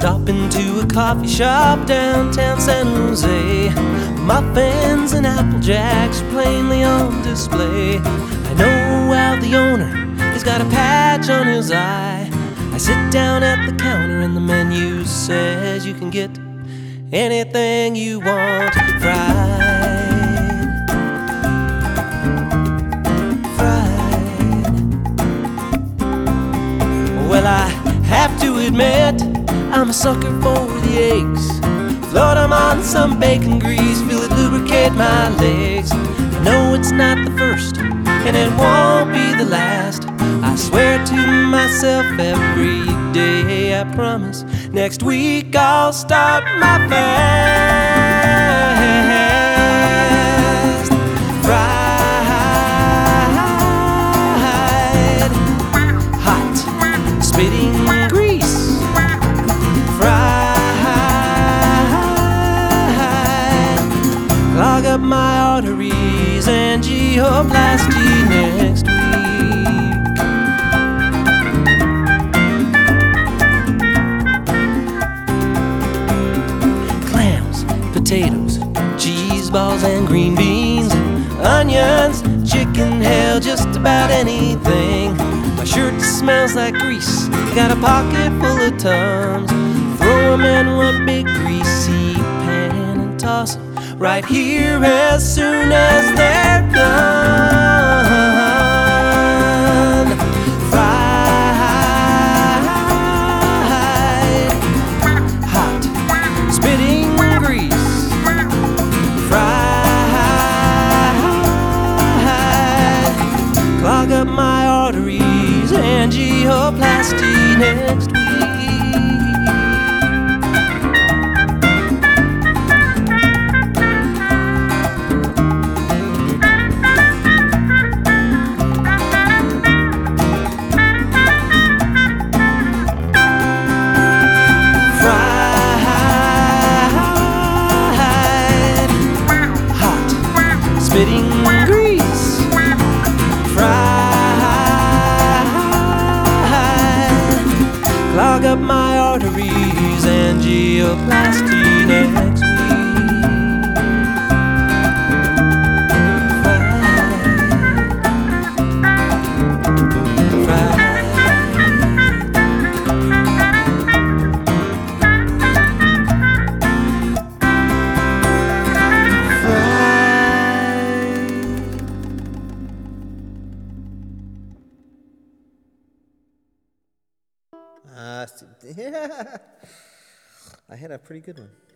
Stop into a coffee shop downtown San Jose. Muffins and Apple Jacks are plainly on display. I know how the owner, he's got a patch on his eye. I sit down at the counter and the menu says you can get anything you want fried. Well, I have to admit, I'm a sucker for the eggs. Float 'em on some bacon grease, feel it lubricate my legs. I know it's not the first, and it won't be the last. I swear to myself every day, I promise, next week I'll start my fast. Fried, hot, spitting grease. Fried, clog up my arteries, angioplasty next week. Potatoes, cheese balls and green beans, onions, chicken, hell, just about anything. My shirt smells like grease, got a pocket full of Tums. Throw 'em in one big greasy pan and toss 'em right here as soon as they're done. Fried, hot, spitting grease. Fried, clog up my arteries, angioplasty next week. Spitting grease. Fried, clog up my arteries, angioplasty next week. Yeah, I had a pretty good one.